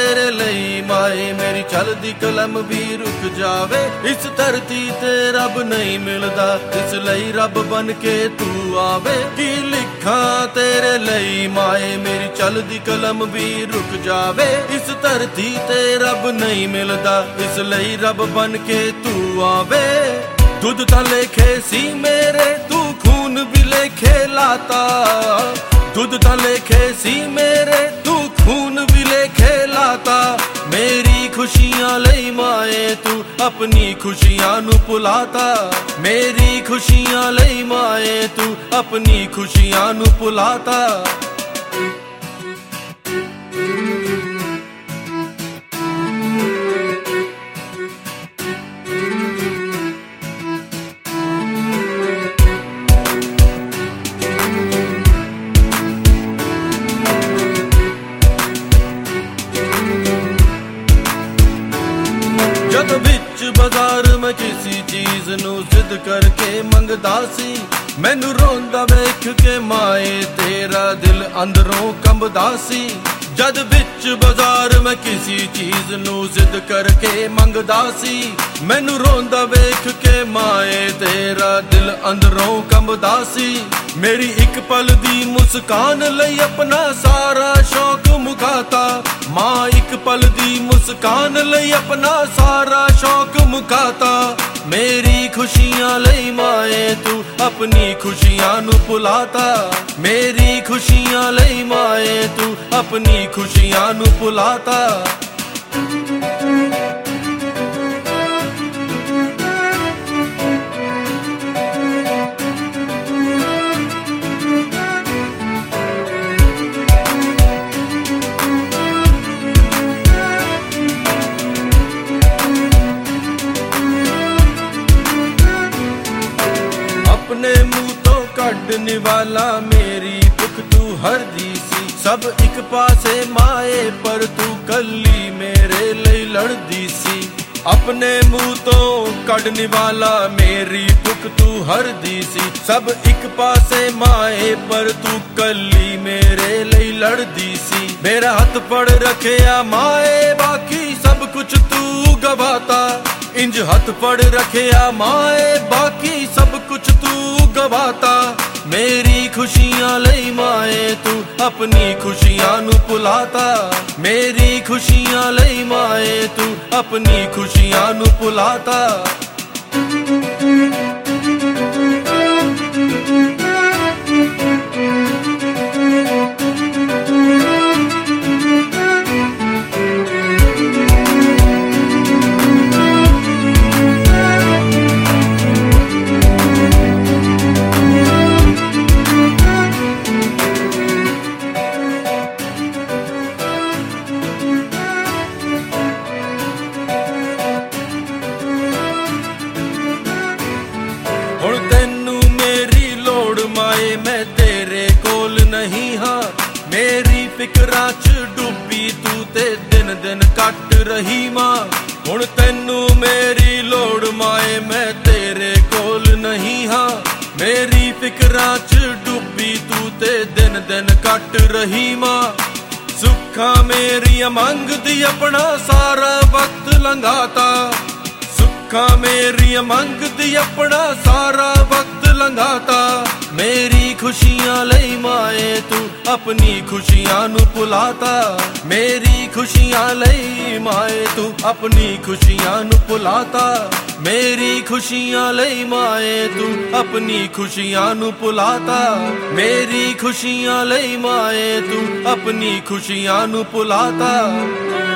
तेरे लई माए मेरी चलदी कलम भी रुक जावे। इस धरती ते रब नहीं मिलदा इसलिए रब बन के तू आवे। की लिखा तेरे लई माए मेरी चलदी कलम भी रुक जावे। इस धरती ते रब नहीं मिलदा इसलिए रब बन के तू आवे। दुध तां लेखे सी मेरे तू खून भी लेखे लाता। दुध तां लेखे सी मेरे तू खून भी लेखे लाता। मेरी खुशियां लई माए तू अपनी खुशियां नू भुलाता। मेरी खुशियां लई माए तू अपनी खुशियां नू भुलाता। जद बिच बाजार में किसी चीज नू जिद करके मंगदा सी। मैनू रोंदा वेख के माए तेरा दिल अंदरों कंबदा सी। जद बिच बाजार में किसी चीज नू जिद करके मंगदा सी। मैनू रोंदा वेख के माए तेरा दिल अंदरों कंबदा सी। मेरी एक पल दी मुस्कान लई अपना सारा शौक मुकाता। मां एक पल दी मुस्कान लई अपना सारा शौक मुकाता। मेरी खुशियां लई माए तू अपनी खुशियां नू भुलाता। मेरी खुशियां लई माए तू अपनी खुशियां नू भुलाता। अपने मुंह तो कढ़ने वाला मेरी भुख तू हरदी सी। सब एक पासे माए पर तू कली मेरे लिए लड़दी सी। अपने मुंह तो कढ़ने वाला मेरी भुख तू हरदी सी। सब एक पासे माए पर तू कली मेरे लिए लड़दी सी। मेरा हाथ पड़ रखिया माए बाकी सब कुछ तू गवाता। इंज हाथ पड़ रखिया माए बाकी सब कुछ तू गवाता। मेरी खुशियां लई माए तू अपनी खुशियां नू भुलाता। मेरी खुशियां लई माए तू अपनी खुशियां नू भुलाता। हुण तैनू मेरी लोड़ माए मैं तेरे कोल नहीं हाँ। मेरी फिकरां च डुब्बी तू ते दिन दिन कट रही मां। हुण तैनू मेरी लोड़ माए मैं तेरे कोल नहीं हाँ। मेरी फिकरां च डुब्बी तू ते दिन दिन कट रही मां। सुखा मेरिया मंगदी अपना सारा वक्त लंघाता। सुखा मेरिया मंगदी अपना सारा वक्त लंघाता। मेरी खुशियां लई माए तू अपनी खुशियां नू भुलाता। मेरी खुशियां लई माए तू अपनी खुशियां नू भुलाता। मेरी खुशियां लई माए तू अपनी खुशियां नू भुलाता। मेरी खुशियां लई माए तू अपनी खुशियां नू भुलाता।